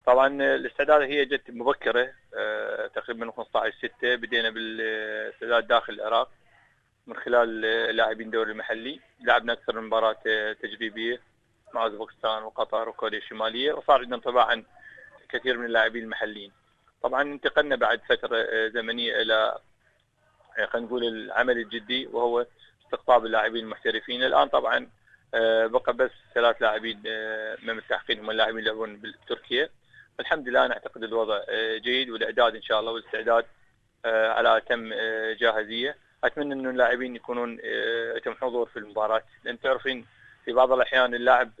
طبعا الاستعداد هي جت مبكره، تقريبا من 15/6 بدينا بالاستعداد داخل العراق من خلال لاعبين الدوري المحلي. لعبنا اكثر من مباراه تجريبيه مع اوزبكستان وقطر وكوريا الشماليه، وصار عندنا انطباع عن كثير من اللاعبين المحليين. طبعا انتقلنا بعد فتره زمنيه الى خلينا نقول العمل الجدي، وهو استقطاب اللاعبين المحترفين. الان طبعا بقى بس 3 لاعبين من الملتحقين هم اللاعبين اللي يلعبون بتركيا. الحمد لله انا اعتقد الوضع جيد، والاعداد ان شاء الله والاستعداد على اتم جاهزيه. اتمنى انه اللاعبين يكونون تم حضور في المباراه، لان تعرفين في بعض الاحيان اللاعب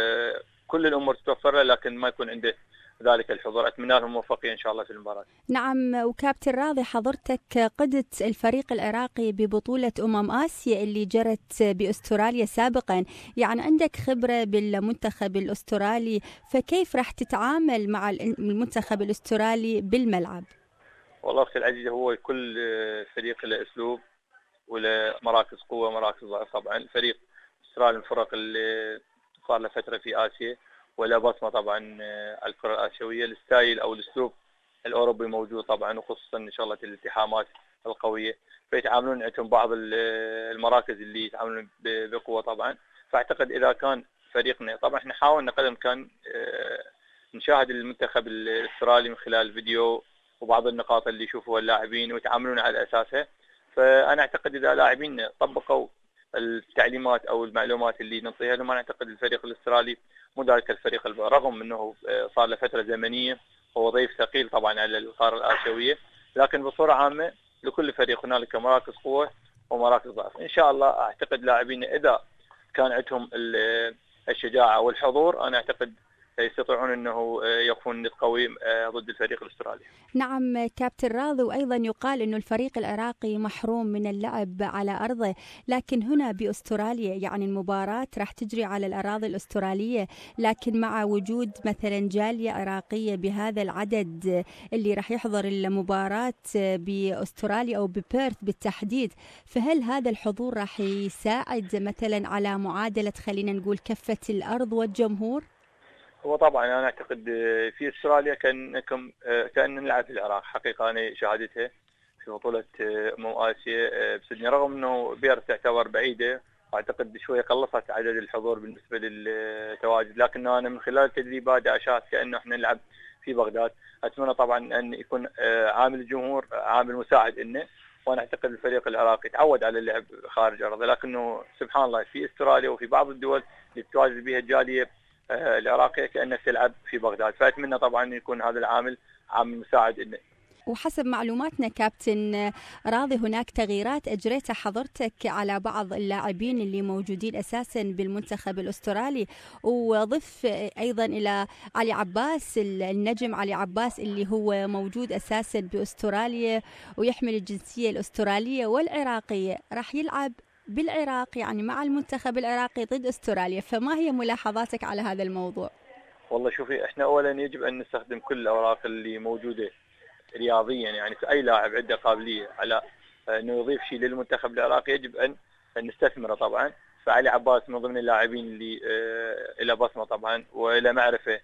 كل الامور تتوفر له لكن ما يكون عنده ذلك الحضور. اتمنى لهم موفقيه ان شاء الله في المباراه. نعم، وكابتن راضي حضرتك قدت الفريق العراقي ببطولة آسيا اللي جرت بأستراليا سابقا، يعني عندك خبرة بالمنتخب الأسترالي، فكيف راح تتعامل مع المنتخب الأسترالي بالملعب؟ والله اختي العزيزه، هو كل فريق له اسلوب وله مراكز قوه ومراكز ضعف. طبعا الفريق الاسترالي من الفرق اللي صار له فتره في اسيا ولا بصمه طبعا على الكره الاسيويه. الستايل او الاسلوب الاوروبي موجود طبعا، وخصوصا ان شاء الله الالتحامات القويه، فيتعاملون عندهم بعض المراكز اللي يتعاملون بقوه طبعا. فاعتقد اذا كان فريقنا، طبعا احنا حاولنا قدر الامكان نشاهد المنتخب الاسترالي من خلال الفيديو وبعض النقاط اللي يشوفوها اللاعبين ويتعاملون على اساسها. فانا اعتقد اذا لاعبين طبقوا التعليمات او المعلومات اللي نعطيها لهم، انا اعتقد الفريق الاسترالي مو ذلك الفريق رغم انه صار له فتره زمنيه، هو ضيف ثقيل طبعا على القاره الاسيويه، لكن بصوره عامه لكل فريق هنالك مراكز قوه ومراكز ضعف. ان شاء الله اعتقد لاعبين اذا كان عندهم الشجاعه والحضور، انا اعتقد يستطيعون انه يقفون ند قوي ضد الفريق الاسترالي. نعم كابتن راضي، وأيضا يقال أنه الفريق العراقي محروم من اللعب على أرضه، لكن هنا بأستراليا يعني المباراة راح تجري على الأراضي الأسترالية، لكن مع وجود مثلا جالية عراقية بهذا العدد اللي راح يحضر المباراة بأستراليا أو ببيرث بالتحديد، فهل هذا الحضور راح يساعد مثلا على معادلة خلينا نقول كفة الأرض والجمهور؟ هو طبعا انا اعتقد في استراليا كان نلعب في العراق. حقيقه انا شاهدتها في بطوله اسيا بسدني، رغم انه بيرث تعتبر بعيده واعتقد شويه قلصت عدد الحضور بالنسبه للتواجد، لكن انا من خلال التدريبات اشاهد كانه احنا نلعب في بغداد. اتمنى طبعا ان يكون عامل الجمهور عامل مساعد انه، وانا اعتقد الفريق العراقي تعود على اللعب خارج ارضه، لكنه سبحان الله في استراليا وفي بعض الدول اللي تتواجد بها الجاليه العراقية كأنك تلعب في بغداد. فأتمنى طبعا يكون هذا العامل عامل مساعد إنه. وحسب معلوماتنا كابتن راضي، هناك تغييرات أجريتها حضرتك على بعض اللاعبين اللي موجودين أساسا بالمنتخب الأسترالي، وضف أيضا إلى علي عباس، النجم علي عباس اللي هو موجود أساسا بأستراليا ويحمل الجنسية الأسترالية والعراقية، راح يلعب بالعراق يعني مع المنتخب العراقي ضد أستراليا، فما هي ملاحظاتك على هذا الموضوع؟ والله شوفي، احنا اولا يجب ان نستخدم كل الاوراق اللي موجوده رياضيا، يعني في اي لاعب عنده قابليه على انه يضيف شيء للمنتخب العراقي يجب ان نستثمره طبعا. فعلي عباس من ضمن اللاعبين اللي له بصمه طبعا وله معرفه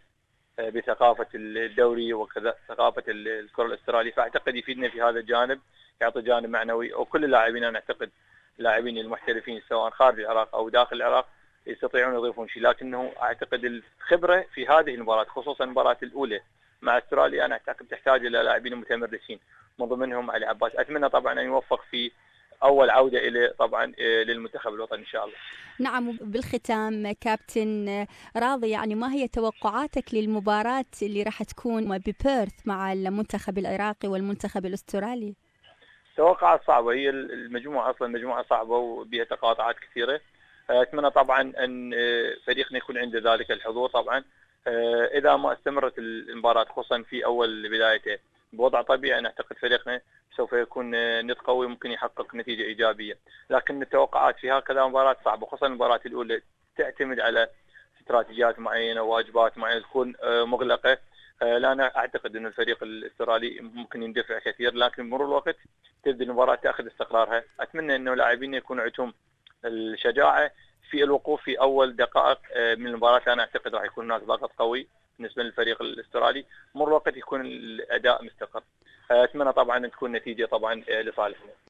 بثقافه الدوري وكذا ثقافه الكره الاستراليه، فاعتقد يفيدنا في هذا الجانب، يعطي جانب معنوي. وكل اللاعبين انا اعتقد اللاعبين المحترفين سواء خارج العراق او داخل العراق يستطيعون يضيفون شيء، لكنه اعتقد الخبره في هذه المباراه خصوصا المباراه الاولى مع استراليا انا اعتقد تحتاج الى لاعبين متمرسين من ضمنهم علي عباس. اتمنى طبعا ان يوفق في اول عوده الى طبعا للمنتخب الوطني ان شاء الله. نعم، بالختام كابتن راضي، يعني ما هي توقعاتك للمباراه اللي راح تكون ببيرث مع المنتخب العراقي والمنتخب الاسترالي؟ توقعات صعبه، هي المجموعه اصلا مجموعه صعبه وبها تقاطعات كثيره. اتمنى طبعا ان فريقنا يكون عنده ذلك الحضور طبعا. اذا ما استمرت المباراه خصوصا في اول بدايته بوضع طبيعي، انا اعتقد فريقنا سوف يكون ند قوي ممكن يحقق نتيجه ايجابيه، لكن التوقعات في هكذا مباراه صعبه خصوصا المباراه الاولى تعتمد على استراتيجيات معينه وواجبات معينه تكون مغلقه. لا انا اعتقد ان الفريق الاسترالي ممكن يندفع كثير، لكن بمرور الوقت تبدا المباراه تاخذ استقرارها. اتمنى انه لاعبين يكون عندهم الشجاعه في الوقوف في اول دقائق من المباراه، انا اعتقد راح يكون هناك ضغط قوي بالنسبه للفريق الاسترالي، مر الوقت يكون الاداء مستقر. اتمنى طبعا ان تكون نتيجه طبعا لصالحنا.